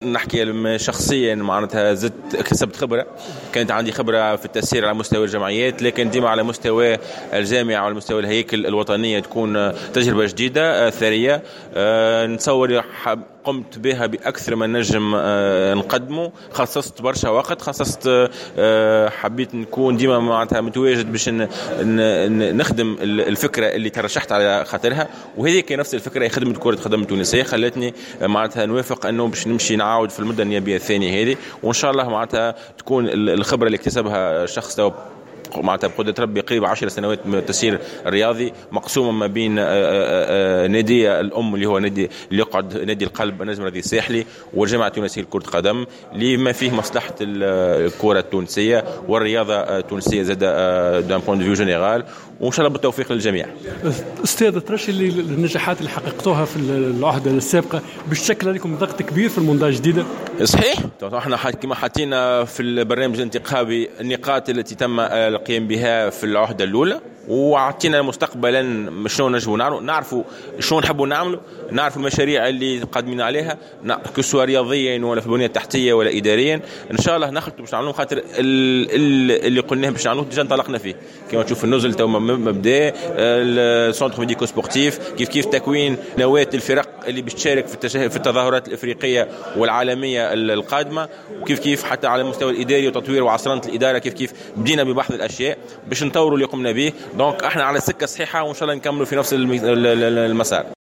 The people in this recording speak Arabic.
نحكي شخصيا معناتها زدت اكتسبت خبرة. كانت عندي خبرة في التسيير على مستوى الجمعيات، لكن ديما على مستوى الجامعة وعلى مستوى الهيكل الوطنية تكون تجربة جديدة ثرية. نتصور قمت بها بأكثر من نجم نقدمه. خصصت برشا وقت، حبيت نكون ديما معناتها متواجد باش نخدم الفكرة اللي ترشحت على خاطرها، وهذه كان نفس الفكرة خدمة كرة قدم تونسية خلتني معناتها نوافق انه باش نمشي نعاود في المدة النيابية الثانية هذه، وان شاء الله معناتها تكون الخبرة اللي اكتسبها شخص معناتها بقدرة ربي قريب 10 سنوات من التسيير الرياضي مقسومة ما بين نادي الأم اللي هو نادي اللي يقعد نادي القلب النجم الرياضي الساحلي، والجامعة التونسية لكرة قدم لما فيه مصلحة الكرة التونسية والرياضة التونسية زاد دان بوين دو فيو جينيرال، وإن شاء الله بالتوفيق للجميع. أستاذ ترشي اللي النجاحات اللي حققتوها في العهدة السابقة بتشكل عليكم ضغط كبير في المونداج الجديدة؟ صحيح، احنا كما حطينا في البرنامج الانتخابي النقاط التي تم القيام بها في العهدة الأولى، وعطينا مستقبلا شنو نجموا نعرفوا شنو نحبوا نعملوا، نعرفوا المشاريع اللي قادمين عليها كسوا رياضيا ولا في البنية التحتية ولا إداريا. إن شاء الله نخطط باش نعملوا خاطر اللي قلناه باش نعملوه ديجا انطلقنا فيه. كما تشوف النزل تو مبدا السونتر ميديكو سبورتيف، كيف تكوين نواة الفرق اللي باش تشارك في التظاهرات الإفريقية والعالمية القادمة، وكيف حتى على المستوى الإداري وتطوير وعصرنة الإدارة كيف بدينا ببحث الأشياء باش نطوروا اللي قمنا به. دونك احنا على سكة صحيحة وإن شاء الله نكملوا في نفس المسار.